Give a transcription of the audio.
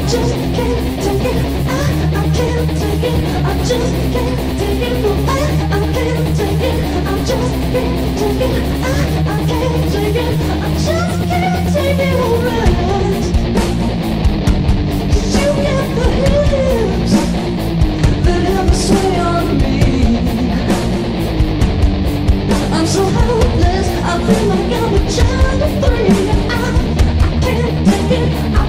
just can't take it. I can't take it. I just can't take it. No, I can't take it. I just can't take it. I can't take it. I just can't take it. Alright. 'Cause you got the hips that have a sway on me. I'm so helpless. I feel like I'm a child of 3. I can't take it.